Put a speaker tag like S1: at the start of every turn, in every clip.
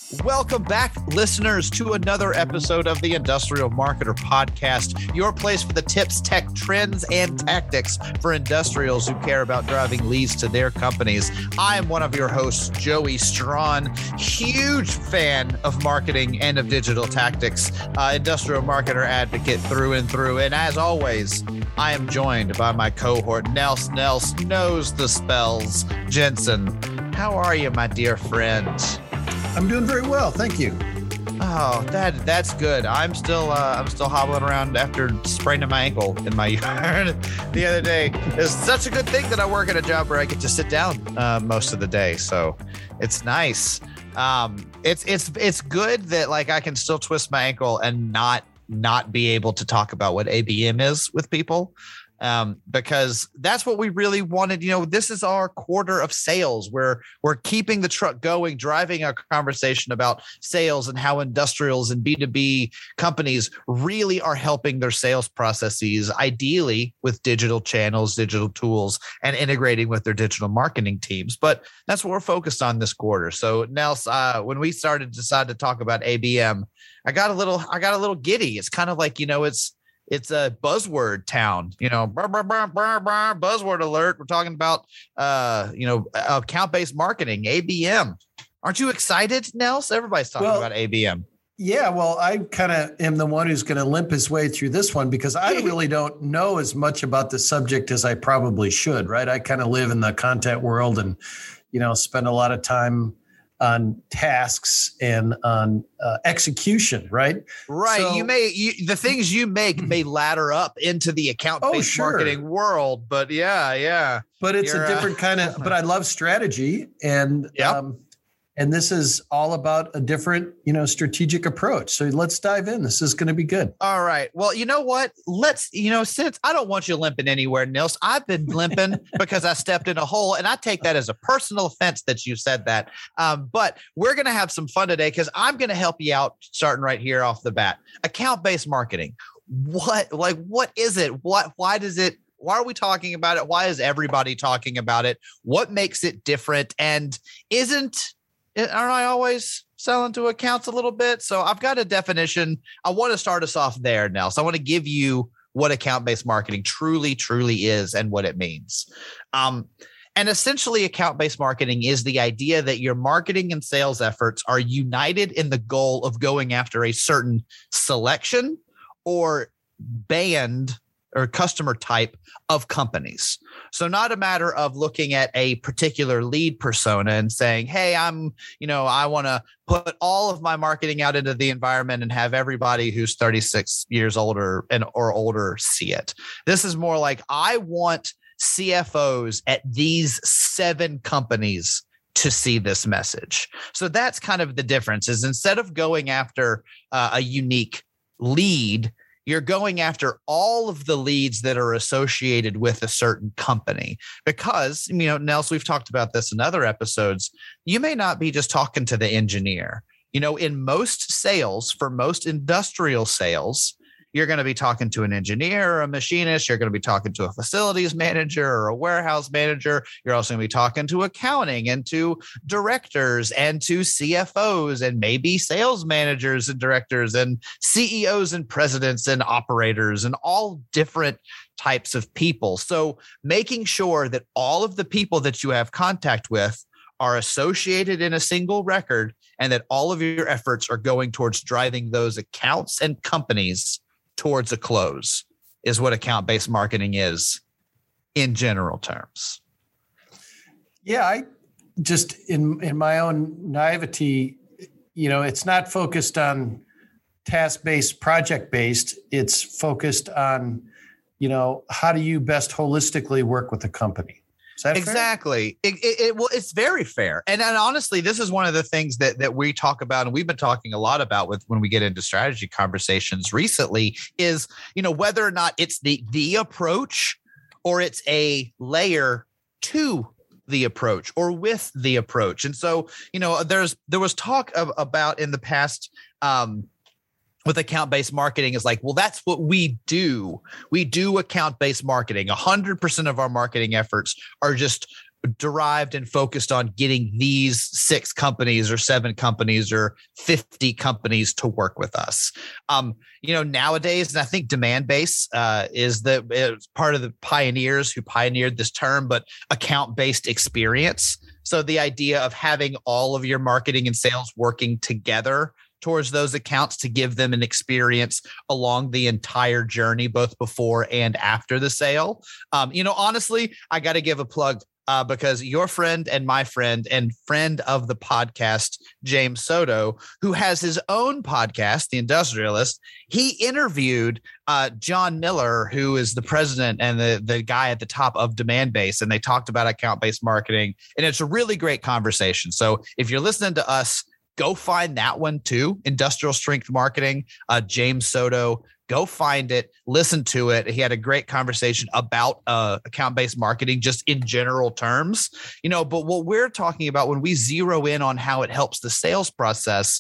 S1: Welcome back, listeners, to another episode of the Industrial Marketer Podcast, your place for the tips, tech, trends, and tactics for industrials who care about driving leads to their companies. I am one of your hosts, Joey Strawn, huge fan of marketing and of digital tactics, industrial marketer advocate through and through. And as always, I am joined by my cohort, Nels knows the spells, Jensen. How are you, my dear friend?
S2: I'm doing very well, thank you.
S1: Oh, that's good. I'm still hobbling around after spraining my ankle in my yard the other day. It's such a good thing that I work at a job where I get to sit down most of the day, so it's nice. It's good that like I can still twist my ankle and not be able to talk about what ABM is with people. Because that's what we really wanted. You know, this is our quarter of sales where we're keeping the truck going, driving a conversation about sales and how industrials and B2B companies really are helping their sales processes, ideally with digital channels, digital tools, and integrating with their digital marketing teams. But that's what we're focused on this quarter. So Nels, when we decided to talk about ABM, I got a little giddy. It's kind of like, you know, it's a buzzword town, you know, buzzword alert. We're talking about, account-based marketing, ABM. Aren't you excited, Nels? Everybody's talking about ABM.
S2: Yeah, well, I kind of am the one who's going to limp his way through this one because I really don't know as much about the subject as I probably should, right? I kind of live in the content world and, you know, spend a lot of time on tasks and on execution, right?
S1: Right. So, the things you make may ladder up into the account-based marketing world, but yeah.
S2: But it's a different kind of, but I love strategy and this is all about a different, you know, strategic approach. So let's dive in. This is going to be good.
S1: All right. Well, you know what? Since I don't want you limping anywhere, Nils, I've been limping because I stepped in a hole, and I take that as a personal offense that you said that. But we're going to have some fun today because I'm going to help you out starting right here off the bat. Account-based marketing. What is it? Why are we talking about it? Why is everybody talking about it? What makes it different? And aren't I always selling to accounts a little bit? So I've got a definition. I want to start us off there now. So I want to give you what account-based marketing truly is and what it means. And essentially, account-based marketing is the idea that your marketing and sales efforts are united in the goal of going after a certain selection or band or customer type of companies. So not a matter of looking at a particular lead persona and saying, hey, I want to put all of my marketing out into the environment and have everybody who's 36 years older or older see it. This is more like, I want CFOs at these 7 companies to see this message. So that's kind of the difference, is instead of going after a unique lead, you're going after all of the leads that are associated with a certain company. Because, you know, Nels, we've talked about this in other episodes. You may not be just talking to the engineer. You know, in most sales, for most industrial sales, you're going to be talking to an engineer or a machinist. You're going to be talking to a facilities manager or a warehouse manager. You're also going to be talking to accounting and to directors and to CFOs and maybe sales managers and directors and CEOs and presidents and operators and all different types of people. So making sure that all of the people that you have contact with are associated in a single record and that all of your efforts are going towards driving those accounts and companies towards a close is what account-based marketing is in general terms.
S2: Yeah, I just in my own naivety, you know, it's not focused on task-based, project-based. It's focused on, you know, how do you best holistically work with a company? Is that
S1: exactly? It's very fair. And honestly, this is one of the things that we talk about, and we've been talking a lot about when we get into strategy conversations recently, is, you know, whether or not it's the approach or it's a layer to the approach or with the approach. And so, you know, there was talk about in the past with account-based marketing is like, well, that's what we do. We do account-based marketing. 100% of our marketing efforts are just derived and focused on getting these 6 companies or 7 companies or 50 companies to work with us. Nowadays, and I think Demandbase is part of the pioneers who pioneered this term, but account-based experience. So the idea of having all of your marketing and sales working together towards those accounts to give them an experience along the entire journey, both before and after the sale. Honestly, I got to give a plug because your friend and my friend and friend of the podcast, James Soto, who has his own podcast, The Industrialist, he interviewed John Miller, who is the president and the guy at the top of Demandbase, and they talked about account-based marketing, and it's a really great conversation. So if you're listening to us, go find that one too, Industrial Strength Marketing, James Soto. Go find it, listen to it. He had a great conversation about account-based marketing just in general terms, but what we're talking about when we zero in on how it helps the sales process,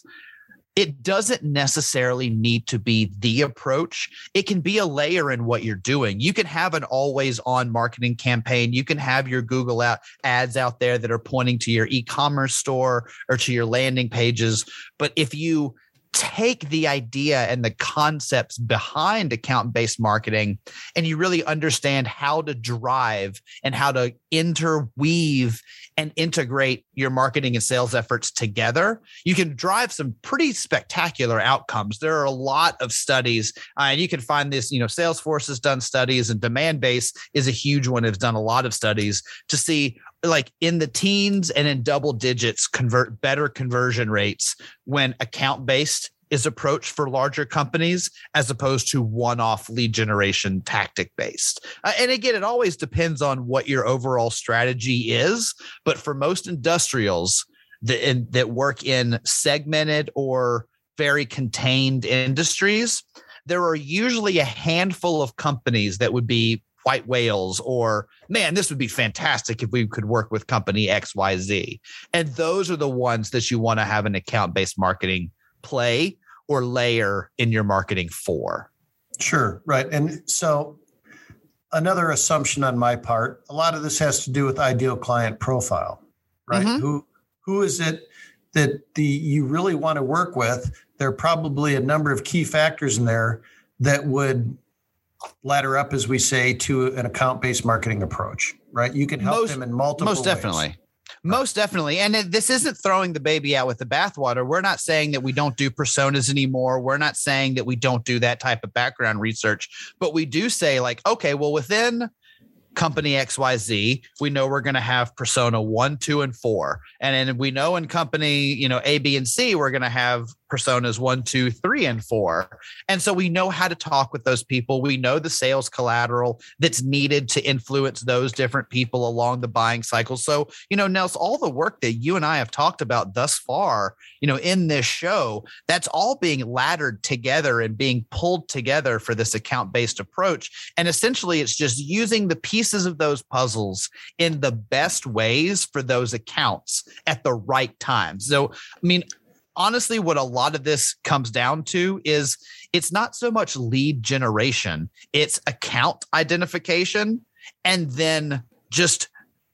S1: it doesn't necessarily need to be the approach. It can be a layer in what you're doing. You can have an always on marketing campaign. You can have your Google ads out there that are pointing to your e-commerce store or to your landing pages. But if you take the idea and the concepts behind account-based marketing and you really understand how to drive and how to interweave and integrate your marketing and sales efforts together, you can drive some pretty spectacular outcomes. There are a lot of studies, and you can find this, Salesforce has done studies, and Demandbase is a huge one. It's done a lot of studies to see, like, in the teens and in double digits, better conversion rates when account-based is approached for larger companies as opposed to one-off lead generation tactic based. And again, it always depends on what your overall strategy is. But for most industrials that work in segmented or very contained industries, there are usually a handful of companies that would be white whales, or, man, this would be fantastic if we could work with company XYZ. And those are the ones that you want to have an account-based marketing play or layer in your marketing for.
S2: Sure. Right. And so another assumption on my part, a lot of this has to do with ideal client profile, right? Mm-hmm. Who is it that you really want to work with? There are probably a number of key factors in there that would ladder up, as we say, to an account-based marketing approach, right? You can help them in multiple ways.
S1: Most definitely. Most definitely. And this isn't throwing the baby out with the bathwater. We're not saying that we don't do personas anymore. We're not saying that we don't do that type of background research, but we do say, like, okay, well, within company XYZ, we know we're going to have persona 1, 2, and 4. And then we know in company, A, B, and C, we're going to have personas 1, 2, 3, and 4. And so we know how to talk with those people. We know the sales collateral that's needed to influence those different people along the buying cycle. So, Nels, all the work that you and I have talked about thus far, in this show, that's all being laddered together and being pulled together for this account-based approach. And essentially, it's just using the pieces of those puzzles in the best ways for those accounts at the right time. So, honestly, what a lot of this comes down to is it's not so much lead generation, it's account identification, and then just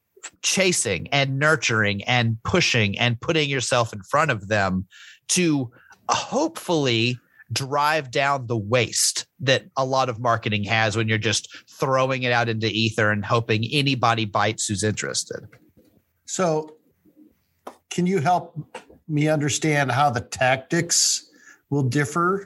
S1: chasing and nurturing and pushing and putting yourself in front of them to hopefully drive down the waste that a lot of marketing has when you're just throwing it out into ether and hoping anybody bites who's interested.
S2: So can you help me understand how the tactics will differ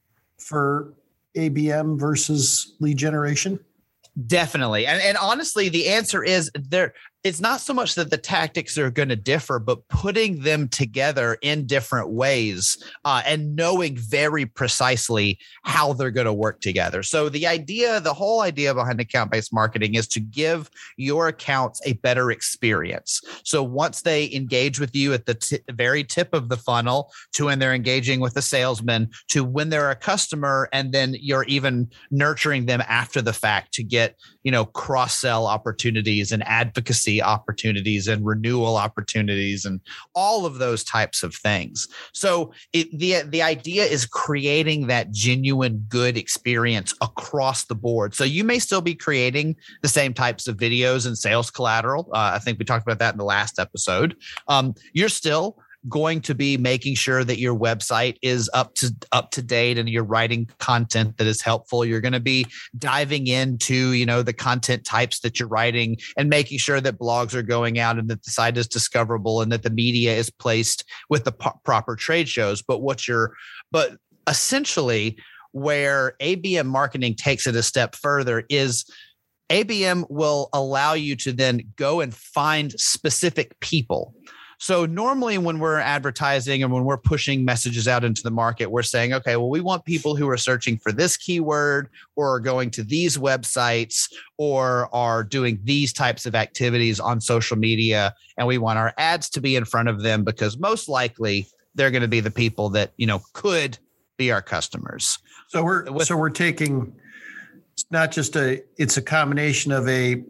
S2: for ABM versus lead generation?
S1: Definitely. And honestly, the answer is it's not so much that the tactics are going to differ, but putting them together in different ways and knowing very precisely how they're going to work together. So the whole idea behind account-based marketing is to give your accounts a better experience. So once they engage with you at the very tip of the funnel, to when they're engaging with a salesman, to when they're a customer, and then you're even nurturing them after the fact to get, cross-sell opportunities and advocacy frequency opportunities and renewal opportunities and all of those types of things. So the idea is creating that genuine good experience across the board. So you may still be creating the same types of videos and sales collateral. I think we talked about that in the last episode. You're still going to be making sure that your website is up to date and you're writing content that is helpful. You're going to be diving into, the content types that you're writing and making sure that blogs are going out and that the site is discoverable and that the media is placed with the proper trade shows. But essentially where ABM marketing takes it a step further is ABM will allow you to then go and find specific people. So normally when we're advertising and when we're pushing messages out into the market, we're saying, okay, well, we want people who are searching for this keyword or are going to these websites or are doing these types of activities on social media. And we want our ads to be in front of them because most likely they're going to be the people that, could be our customers.
S2: So we're taking, it's not just it's a combination of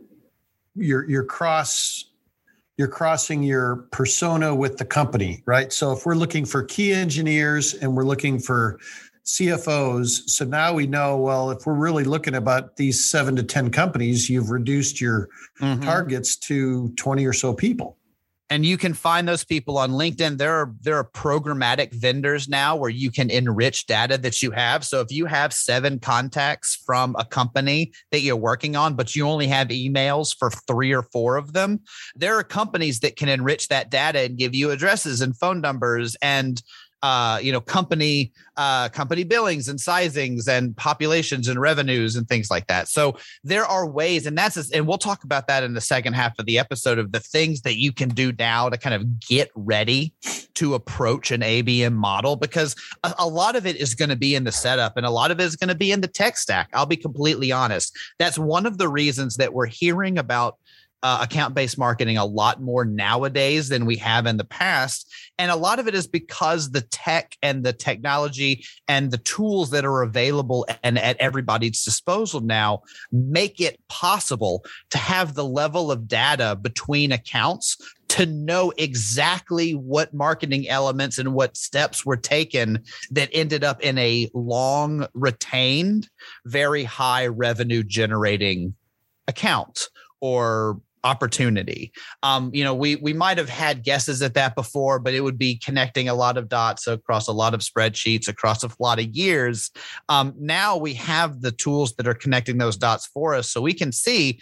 S2: you're crossing your persona with the company, right? So if we're looking for key engineers and we're looking for CFOs, so now we know, well, if we're really looking about these 7 to 10 companies, you've reduced your targets to 20 or so people.
S1: And you can find those people on LinkedIn. There are programmatic vendors now where you can enrich data that you have. So if you have 7 contacts from a company that you're working on, but you only have emails for 3 or 4 of them, there are companies that can enrich that data and give you addresses and phone numbers and company billings and sizings and populations and revenues and things like that. So there are ways, and we'll talk about that in the second half of the episode of the things that you can do now to kind of get ready to approach an ABM model, because a lot of it is going to be in the setup and a lot of it is going to be in the tech stack. I'll be completely honest. That's one of the reasons that we're hearing about account-based marketing a lot more nowadays than we have in the past. And a lot of it is because the tech and the technology and the tools that are available and at everybody's disposal now make it possible to have the level of data between accounts to know exactly what marketing elements and what steps were taken that ended up in a long retained, very high revenue generating account or opportunity. We might have had guesses at that before, but it would be connecting a lot of dots across a lot of spreadsheets, across a lot of years. Now we have the tools that are connecting those dots for us. So we can see,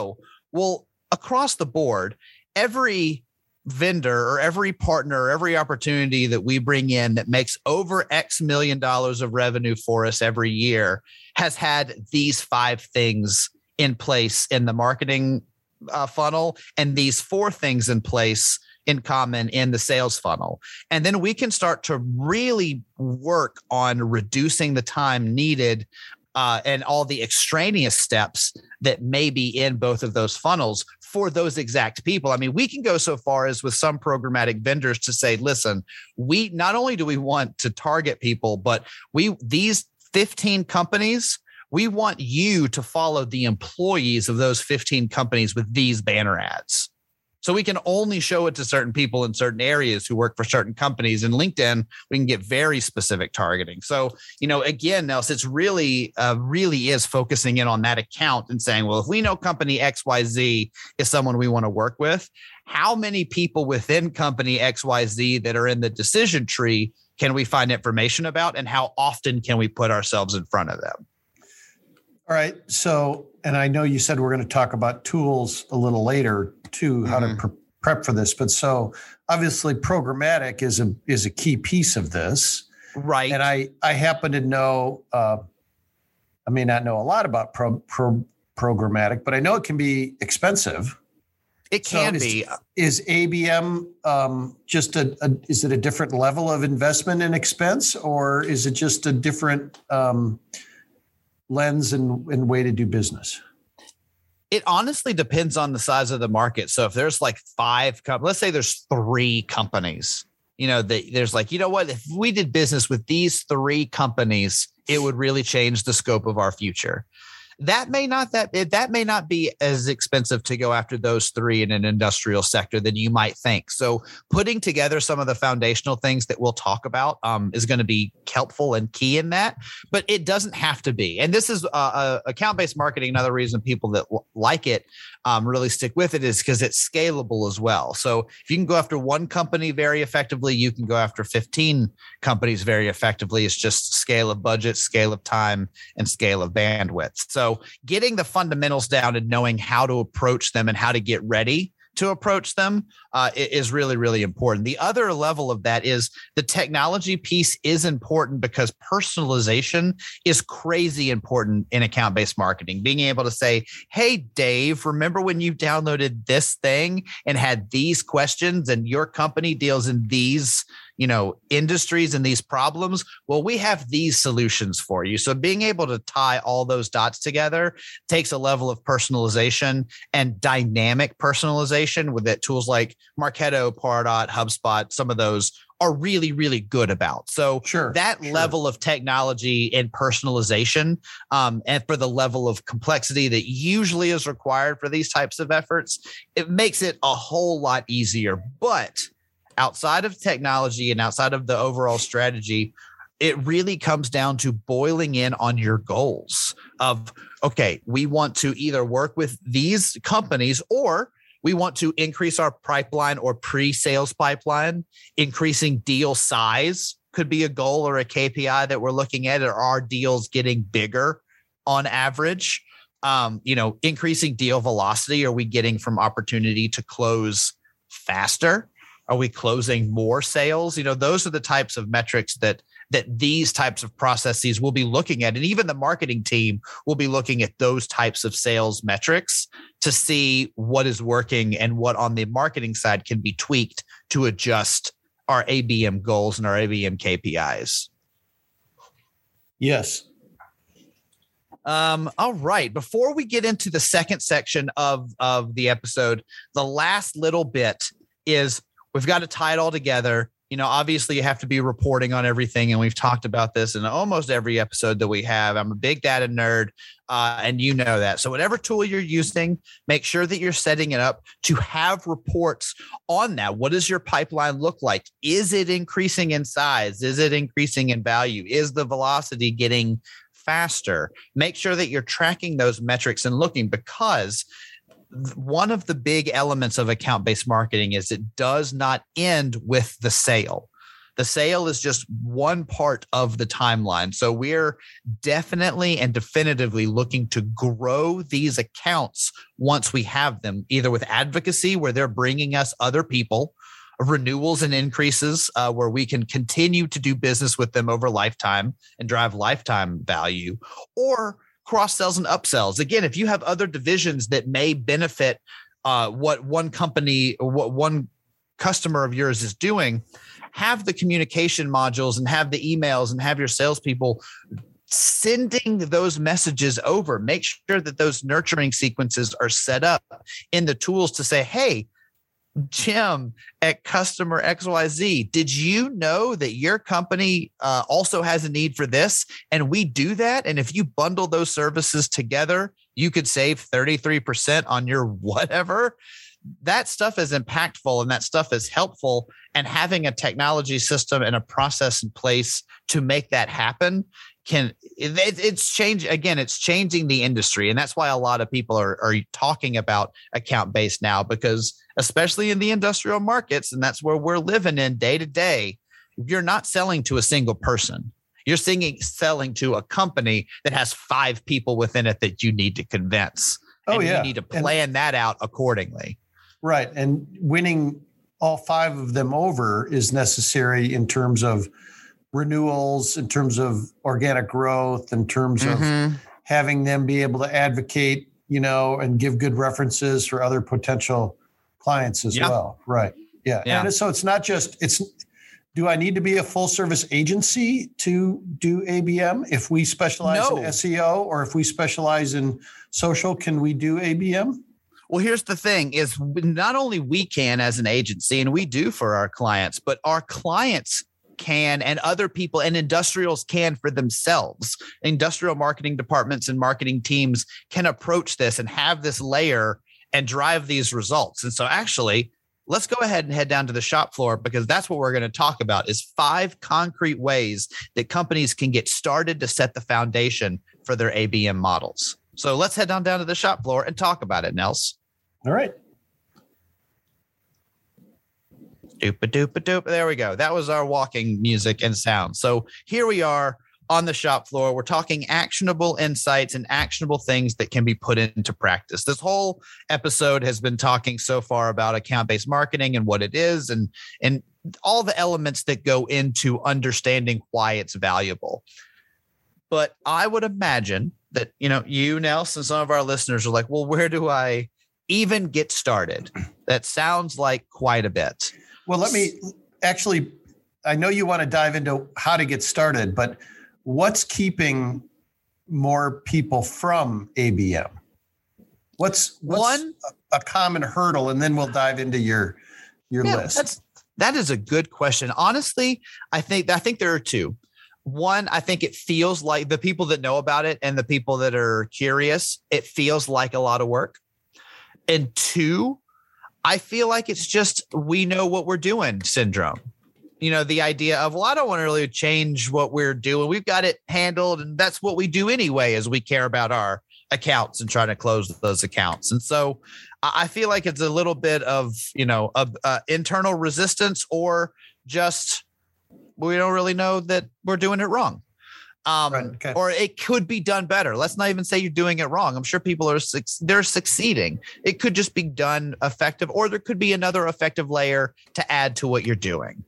S1: across the board, every vendor or every partner or every opportunity that we bring in that makes over X million dollars of revenue for us every year has had these 5 things in place in the marketing funnel and these 4 things in place in common in the sales funnel. And then we can start to really work on reducing the time needed and all the extraneous steps that may be in both of those funnels for those exact people. I mean, we can go so far as with some programmatic vendors to say, listen, we not only do we want to target people, but these 15 companies, we want you to follow the employees of those 15 companies with these banner ads. So we can only show it to certain people in certain areas who work for certain companies. In LinkedIn, we can get very specific targeting. So, again, Nelson, it's really is focusing in on that account and saying, well, if we know company XYZ is someone we want to work with, how many people within company XYZ that are in the decision tree can we find information about, and how often can we put ourselves in front of them?
S2: All right. So, and I know you said we're going to talk about tools a little later too, how to prep for this. But so obviously programmatic is a key piece of this.
S1: Right.
S2: And I happen to know, I may not know a lot about programmatic, but I know it can be expensive.
S1: It can be.
S2: Is ABM is it a different level of investment and expense, or is it just a different lens and way to do business?
S1: It honestly depends on the size of the market. So if there's like 5 companies, let's say there's 3 companies, there's like, if we did business with these 3 companies, it would really change the scope of our future. that may not be as expensive to go after those three in an industrial sector than you might think. So putting together some of the foundational things that we'll talk about is going to be helpful and key in that, but it doesn't have to be. And this is account-based marketing. Another reason people that like it really stick with it is because it's scalable as well. So if you can go after one company very effectively, you can go after 15 companies very effectively. It's just scale of budget, scale of time, and scale of bandwidth. So getting the fundamentals down and knowing how to approach them and how to get ready to approach them is really, really important. The other level of that is the technology piece is important because personalization is crazy important in account-based marketing. Being able to say, hey, Dave, remember when you downloaded this thing and had these questions and your company deals in these industries and these problems? Well, we have these solutions for you. So being able to tie all those dots together takes a level of personalization and dynamic personalization with that tools like Marketo, Pardot, HubSpot, some of those are really, really good about. So that level of technology and personalization, and for the level of complexity that usually is required for these types of efforts, it makes it a whole lot easier. But outside of technology and outside of the overall strategy, it really comes down to boiling in on your goals of, okay, we want to either work with these companies or we want to increase our pipeline or pre-sales pipeline. Increasing deal size could be a goal or a KPI that we're looking at. Are our deals getting bigger on average? Increasing deal velocity. Are we getting from opportunity to close faster? Are we closing more sales? Those are the types of metrics that these types of processes will be looking at. And even the marketing team will be looking at those types of sales metrics to see what is working and what on the marketing side can be tweaked to adjust our ABM goals and our ABM KPIs.
S2: Yes.
S1: All right. Before we get into the second section of the episode, the last little bit is we've got to tie it all together. Obviously you have to be reporting on everything. And we've talked about this in almost every episode that we have. I'm a big data nerd, and you know that. So whatever tool you're using, make sure that you're setting it up to have reports on that. What does your pipeline look like? Is it increasing in size? Is it increasing in value? Is the velocity getting faster? Make sure that you're tracking those metrics and looking, because one of the big elements of account-based marketing is it does not end with the sale. The sale is just one part of the timeline. So we're definitely and definitively looking to grow these accounts once we have them, either with advocacy, where they're bringing us other people, renewals and increases, where we can continue to do business with them over lifetime and drive lifetime value, or cross-sells and upsells. Again, if you have other divisions that may benefit what one company or what one customer of yours is doing, have the communication modules and have the emails and have your salespeople sending those messages over. Make sure that those nurturing sequences are set up in the tools to say, hey, Jim at customer XYZ, did you know that your company also has a need for this? And we do that. And if you bundle those services together, you could save 33% on your whatever. That stuff is impactful and that stuff is helpful. And having a technology system and a process in place to make that happen it's changing the industry. And that's why a lot of people are talking about account-based now, because especially in the industrial markets, and that's where we're living in day to day, you're not selling to a single person. You're selling to a company that has 5 people within it that you need to convince. You need to plan that out accordingly.
S2: Right. And winning all 5 of them over is necessary in terms of renewals, in terms of organic growth, in terms of having them be able to advocate, and give good references for other potential clients as well. Right. Yeah. And so it's not just, do I need to be a full service agency to do ABM? If we specialize in SEO or if we specialize in social, can we do ABM?
S1: Well, here's the thing is not only we can as an agency, and we do for our clients, but our clients can, and other people and industrials can for themselves. Industrial marketing departments and marketing teams can approach this and have this layer and drive these results. And so actually, let's go ahead and head down to the shop floor, because that's what we're going to talk about is 5 concrete ways that companies can get started to set the foundation for their ABM models. So let's head down to the shop floor and talk about it, Nels.
S2: All right.
S1: Doop-a-doop-a-doop. There we go. That was our walking music and sound. So here we are on the shop floor. We're talking actionable insights and actionable things that can be put into practice. This whole episode has been talking so far about account-based marketing and what it is and all the elements that go into understanding why it's valuable. But I would imagine that, you, Nelson, some of our listeners are like, well, where do I even get started? That sounds like quite a bit.
S2: Well, let me actually, I know you want to dive into how to get started, but what's keeping more people from ABM? What's one a common hurdle? And then we'll dive into your list.
S1: That is a good question. Honestly, I think there are 2. One, I think it feels like the people that know about it and the people that are curious, it feels like a lot of work. And 2, I feel like it's just, we know what we're doing syndrome. The idea of, well, I don't want to really change what we're doing. We've got it handled. And that's what we do anyway, as we care about our accounts and trying to close those accounts. And so I feel like it's a little bit of, internal resistance, or just, we don't really know that we're doing it wrong.
S2: Right, okay.
S1: Or it could be done better. Let's not even say you're doing it wrong. I'm sure people they're succeeding. It could just be done effective, or there could be another effective layer to add to what you're doing.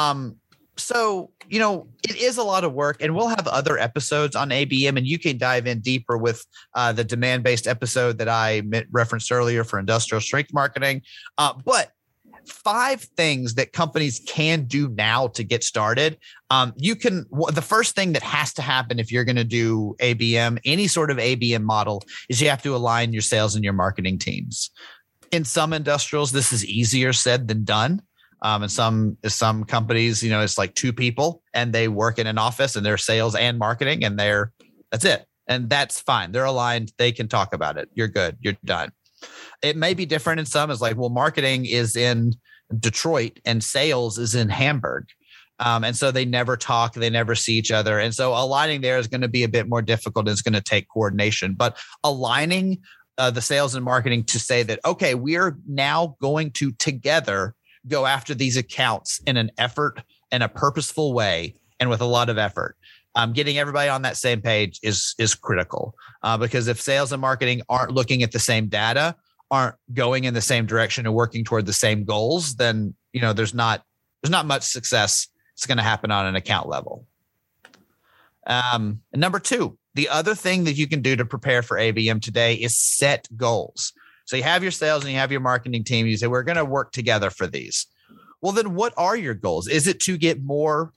S1: So, it is a lot of work, and we'll have other episodes on ABM, and you can dive in deeper with the demand-based episode that I referenced earlier for industrial strength marketing. But 5 things that companies can do now to get started. The first thing that has to happen if you're going to do ABM, any sort of ABM model, is you have to align your sales and your marketing teams. In some industrials, this is easier said than done. And some companies, it's like 2 people and they work in an office and they're sales and marketing, and that's it. And that's fine. They're aligned. They can talk about it. You're good. You're done. It may be different in some. It's like, well, marketing is in Detroit and sales is in Hamburg. And so they never talk. They never see each other. And so aligning there is going to be a bit more difficult. It's going to take coordination. But aligning the sales and marketing to say that, okay, we are now going to together go after these accounts in an effort and a purposeful way and with a lot of effort. Getting everybody on that same page is critical, because if sales and marketing aren't looking at the same data, aren't going in the same direction and working toward the same goals, then there's not much success that's going to happen on an account level. And number 2, the other thing that you can do to prepare for ABM today is set goals. So you have your sales and you have your marketing team. You say, we're going to work together for these. Well, then what are your goals? Is it to get more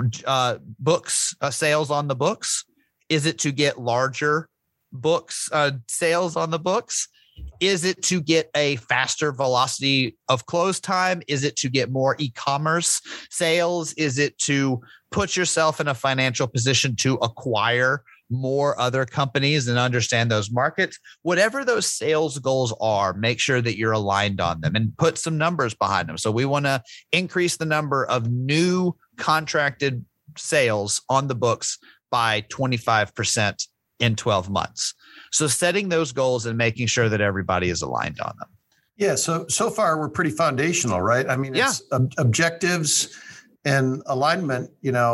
S1: books, sales on the books? Is it to get larger books, sales on the books? Is it to get a faster velocity of close time? Is it to get more e-commerce sales? Is it to put yourself in a financial position to acquire more other companies and understand those markets? Whatever those sales goals are, make sure that you're aligned on them and put some numbers behind them. So we want to increase the number of new contracted sales on the books by 25% in 12 months. So setting those goals and making sure that everybody is aligned on them.
S2: Yeah. So far we're pretty foundational, right? I mean, it's objectives and alignment,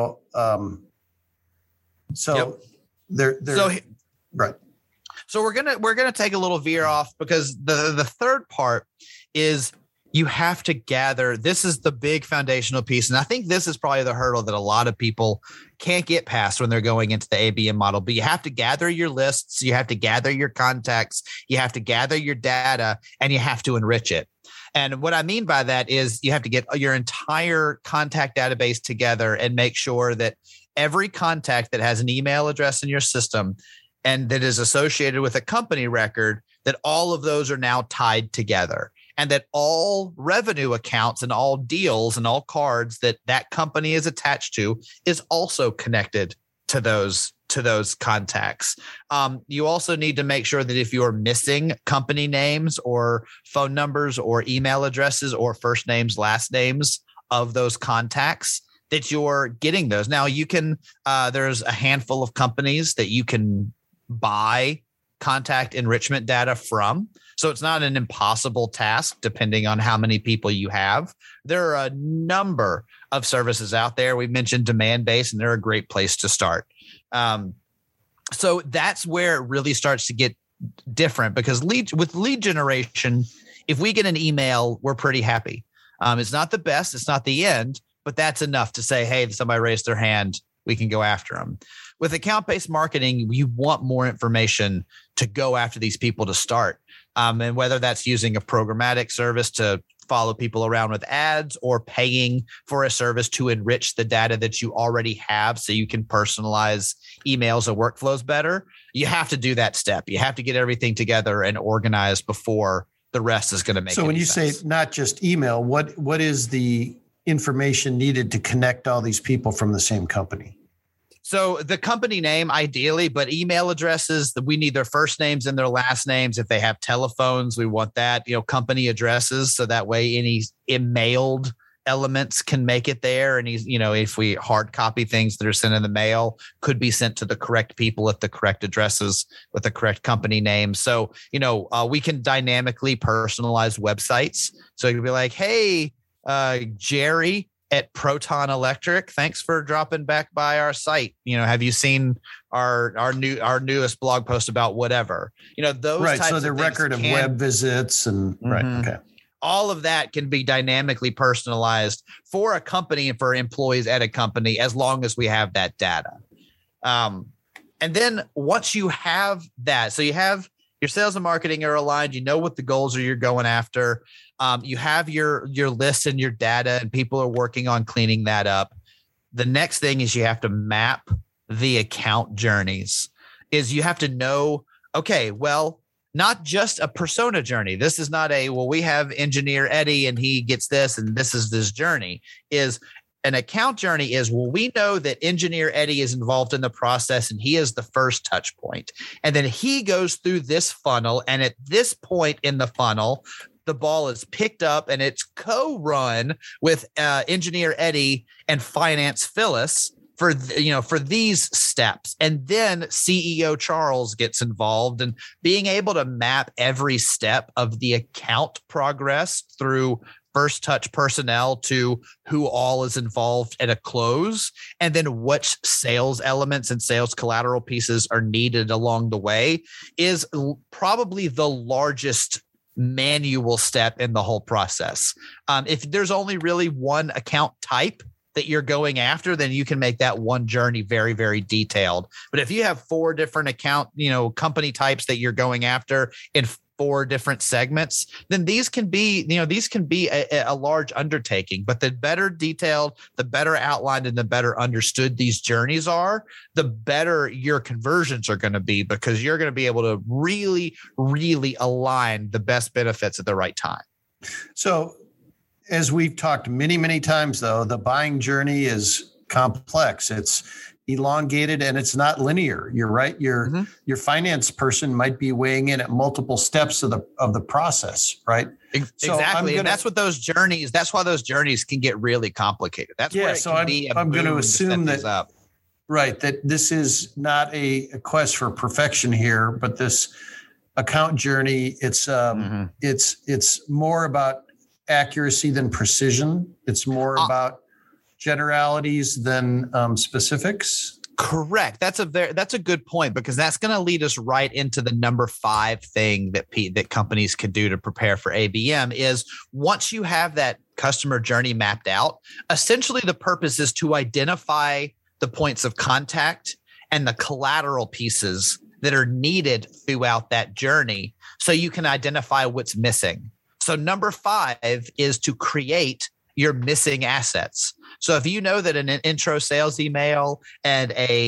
S2: so they're right.
S1: So we're gonna take a little veer off, because the third part is you have to gather. This is the big foundational piece. And I think this is probably the hurdle that a lot of people can't get past when they're going into the ABM model. But you have to gather your lists, you have to gather your contacts, you have to gather your data, and you have to enrich it. And what I mean by that is you have to get your entire contact database together and make sure that every contact that has an email address in your system and that is associated with a company record, that all of those are now tied together. and that all revenue accounts and all deals and all cards that that company is attached to is also connected to those contacts. You also need to make sure that if you're missing company names or phone numbers or email addresses or first names, last names of those contacts, that you're getting those. Now you can, there's a handful of companies that you can buy contact enrichment data from. So it's not an impossible task depending on how many people you have. There are a number of services out there. We mentioned Demandbase, and they're a great place to start. So that's where it really starts to get different, because with lead generation, if we get an email, we're pretty happy. It's not the best, it's not the end, but that's enough to say, hey, somebody raised their hand, we can go after them. With account-based marketing, you want more information to go after these people to start. And whether that's using a programmatic service to follow people around with ads or paying for a service to enrich the data that you already have so you can personalize emails or workflows better, you have to do that step. You have to get everything together and organized before the rest is going to make sense. So when you say
S2: not just email, what is the information needed to connect all these people from the same company?
S1: So the company name, ideally, but email addresses, we need their first names and their last names. If they have telephones, we want that, company addresses. So that way any emailed elements can make it there. And if we hard copy things that are sent in the mail, could be sent to the correct people at the correct addresses with the correct company name. So, we can dynamically personalize websites. So you could be like, hey, Jerry at Proton Electric, thanks for dropping back by our site. Have you seen our newest blog post about whatever? Those
S2: right.
S1: Types
S2: so the record of web visits and right. Okay.
S1: All of that can be dynamically personalized for a company and for employees at a company, as long as we have that data. And then once you have that, so you have your sales and marketing are aligned, what the goals are you're going after. You have your list and your data, and people are working on cleaning that up. The next thing is you have to map the account journeys. You have to know, okay, well, not just a persona journey. This is not we have engineer Eddie and he gets this and this is this journey. An account journey is, we know that engineer Eddie is involved in the process and he is the first touch point. And then he goes through this funnel. And at this point in the funnel, the ball is picked up and it's co-run with engineer Eddie and finance Phyllis for these steps. And then CEO Charles gets involved, and being able to map every step of the account progress through first touch personnel to who all is involved at a close, and then which sales elements and sales collateral pieces are needed along the way, is probably the largest manual step in the whole process. If there's only really one account type that you're going after, then you can make that one journey very, very detailed. But if you have 4 different account, company types that you're going after in 4 different segments, then these can be a large undertaking. But the better detailed, the better outlined, and the better understood these journeys are, the better your conversions are going to be, because you're going to be able to really, really align the best benefits at the right time. So,
S2: as we've talked many, many times, though, the buying journey is complex. It's elongated and it's not linear. You're right. Your finance person might be weighing in at multiple steps of the process, right?
S1: Exactly. And that's what those journeys, that's why those journeys can get really complicated. That's where it can be I'm going to assume that,
S2: right, that this is not a quest for perfection here, but this account journey, it's more about accuracy than precision. It's more about generalities than specifics.
S1: Correct. That's a good point, because that's going to lead us right into the number 5 thing that companies can do to prepare for ABM is, once you have that customer journey mapped out, essentially the purpose is to identify the points of contact and the collateral pieces that are needed throughout that journey, so you can identify what's missing. So number 5 is to create your missing assets. So if you know that an intro sales email and a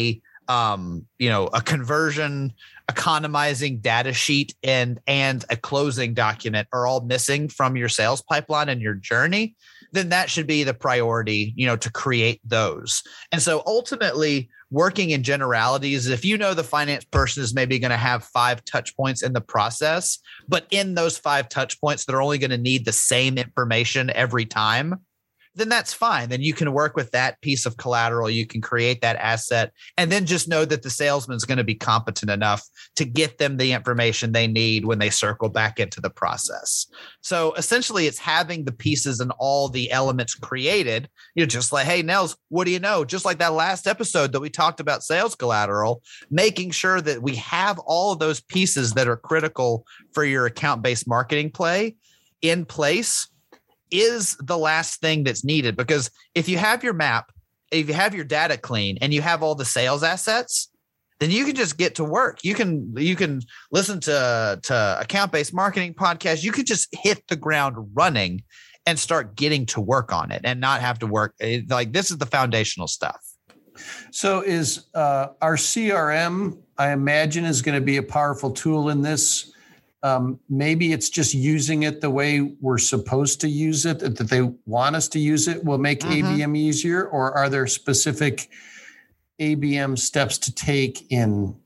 S1: a conversion, economizing data sheet, and a closing document are all missing from your sales pipeline and your journey, then that should be the priority, to create those. And so ultimately, working in generalities, if you know the finance person is maybe going to have 5 touch points in the process, but in those 5 touch points, they're only going to need the same information every time, then that's fine. Then you can work with that piece of collateral. You can create that asset, and then just know that the salesman's going to be competent enough to get them the information they need when they circle back into the process. So essentially, it's having the pieces and all the elements created. You're just like, hey, Nels, what do you know? Just like that last episode that we talked about sales collateral, making sure that we have all of those pieces that are critical for your account-based marketing play in place is the last thing that's needed. Because if you have your map, if you have your data clean, and you have all the sales assets, then you can just get to work. You can listen to account-based marketing podcasts. You can just hit the ground running and start getting to work on it and not have to work. Like, this is the foundational stuff.
S2: So is our CRM, I imagine, is going to be a powerful tool in this. Maybe it's just using it the way we're supposed to use it, that they want us to use it will make ABM easier, or are there specific ABM steps to take in,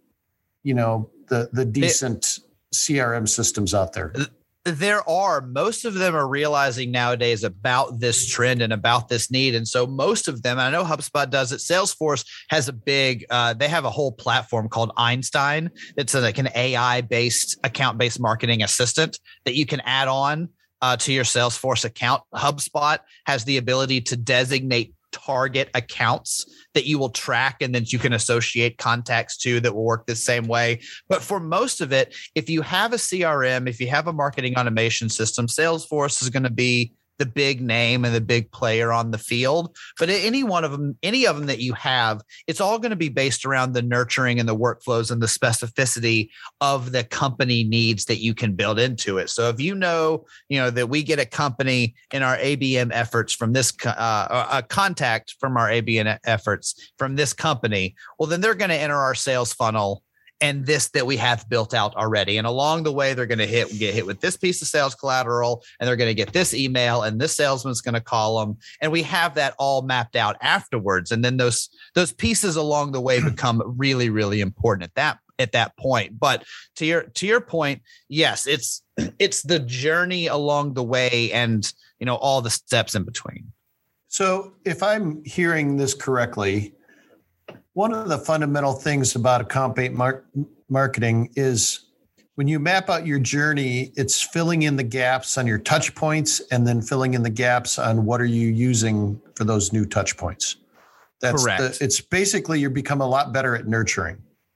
S2: the decent CRM systems out there?
S1: There are. Most of them are realizing nowadays about this trend and about this need. And so most of them, I know HubSpot does it. Salesforce has a big, they have a whole platform called Einstein. It's like an AI-based account-based marketing assistant that you can add on to your Salesforce account. HubSpot has the ability to designate target accounts that you will track, and then you can associate contacts to that will work the same way. But for most of it, if you have a CRM, if you have a marketing automation system, Salesforce is going to be the big name and the big player on the field. But any of them that you have, it's all going to be based around the nurturing and the workflows and the specificity of the company needs that you can build into it. So if you know that we get a company in our ABM efforts from this a contact from our ABM efforts from this company, well, then they're going to enter our sales funnel and this that we have built out already. And along the way, they're going to get hit with this piece of sales collateral, and they're going to get this email, and this salesman's going to call them. And we have that all mapped out afterwards. And then those pieces along the way become really, really important at that point. But to your point, yes, it's the journey along the way and, all the steps in between.
S2: So if I'm hearing this correctly, one of the fundamental things about account-based marketing is when you map out your journey, it's filling in the gaps on your touch points and then filling in the gaps on what are you using for those new touch points. That's correct. It's basically you become a lot better at nurturing.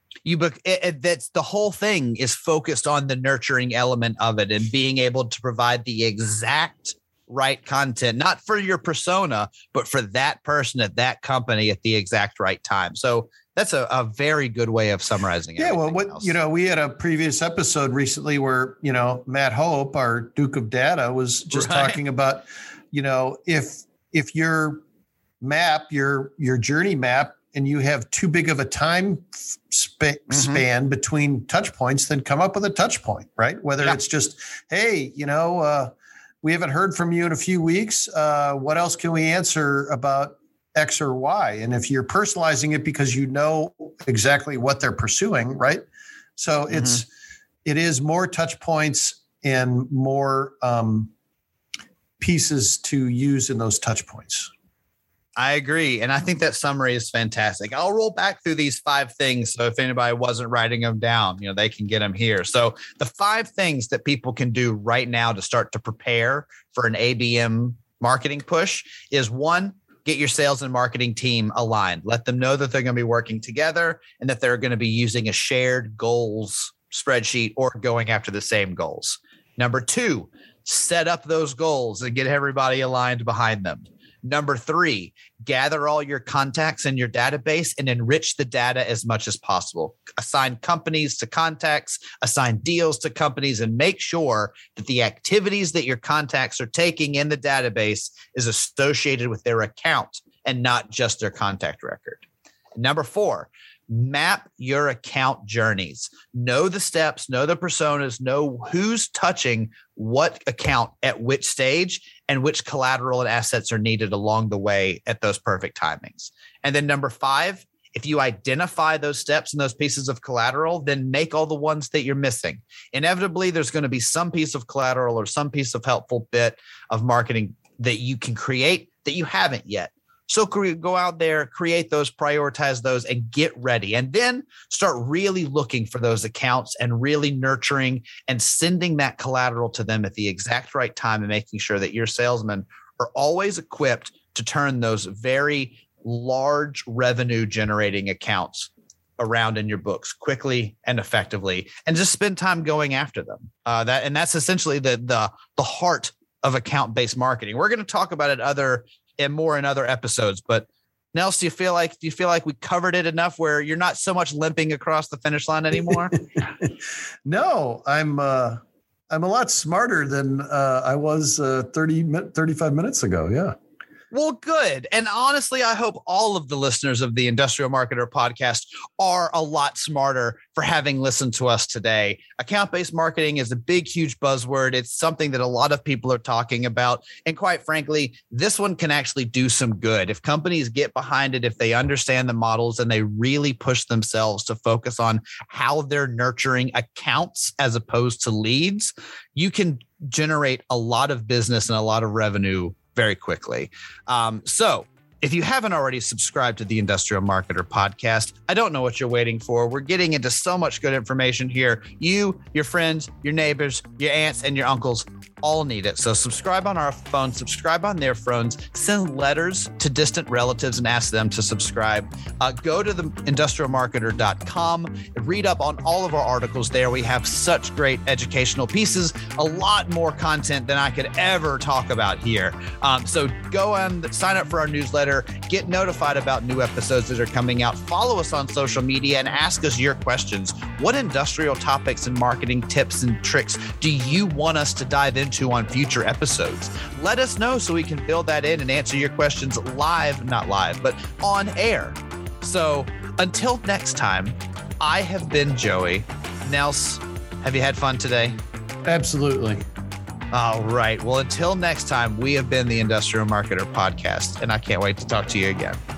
S1: That's the whole thing is focused on the nurturing element of it and being able to provide the exact right content, not for your persona, but for that person at that company at the exact right time. So that's a very good way of summarizing it.
S2: Yeah. Well, we had a previous episode recently where, Matt Hope, our Duke of Data, was just talking about, if your map, your journey map, and you have too big of a time span between touch points, then come up with a touch point, right? Whether it's just, hey, we haven't heard from you in a few weeks. What else can we answer about X or Y? And if you're personalizing it because you know exactly what they're pursuing, right? So it is more touch points and more pieces to use in those touch points.
S1: I agree. And I think that summary is fantastic. I'll roll back through these 5 things. So if anybody wasn't writing them down, they can get them here. So the 5 things that people can do right now to start to prepare for an ABM marketing push is 1, get your sales and marketing team aligned. Let them know that they're going to be working together and that they're going to be using a shared goals spreadsheet or going after the same goals. Number 2, set up those goals and get everybody aligned behind them. Number 3, gather all your contacts in your database and enrich the data as much as possible. Assign companies to contacts, assign deals to companies, and make sure that the activities that your contacts are taking in the database is associated with their account and not just their contact record. Number 4, Map your account journeys. Know the steps, know the personas, know who's touching what account at which stage and which collateral and assets are needed along the way at those perfect timings. And then number 5, if you identify those steps and those pieces of collateral, then make all the ones that you're missing. Inevitably, there's going to be some piece of collateral or some piece of helpful bit of marketing that you can create that you haven't yet. So go out there, create those, prioritize those, and get ready. And then start really looking for those accounts and really nurturing and sending that collateral to them at the exact right time and making sure that your salesmen are always equipped to turn those very large revenue generating accounts around in your books quickly and effectively, and just spend time going after them. That's essentially the heart of account-based marketing. We're going to talk about it more in other episodes, but Nels, do you feel like we covered it enough where you're not so much limping across the finish line anymore?
S2: No, I'm a lot smarter than I was 35 minutes ago. Yeah.
S1: Well, good. And honestly, I hope all of the listeners of the Industrial Marketer podcast are a lot smarter for having listened to us today. Account-based marketing is a big, huge buzzword. It's something that a lot of people are talking about. And quite frankly, this one can actually do some good. If companies get behind it, if they understand the models and they really push themselves to focus on how they're nurturing accounts as opposed to leads, you can generate a lot of business and a lot of revenue very quickly. So if you haven't already subscribed to the Industrial Marketer podcast, I don't know what you're waiting for. We're getting into so much good information here. You, your friends, your neighbors, your aunts, and your uncles all need it. So subscribe on our phone, subscribe on their phones, send letters to distant relatives and ask them to subscribe. Go to the industrialmarketer.com, read up on all of our articles there. We have such great educational pieces, a lot more content than I could ever talk about here. So go and sign up for our newsletter, get notified about new episodes that are coming out, follow us on social media, and ask us your questions. What industrial topics and marketing tips and tricks do you want us to dive into on future episodes? Let us know so we can fill that in and answer your questions not live, but on air. So until next time, I have been Joey. Nels, have you had fun today?
S2: Absolutely.
S1: All right. Well, until next time, we have been the Industrial Marketer podcast, and I can't wait to talk to you again.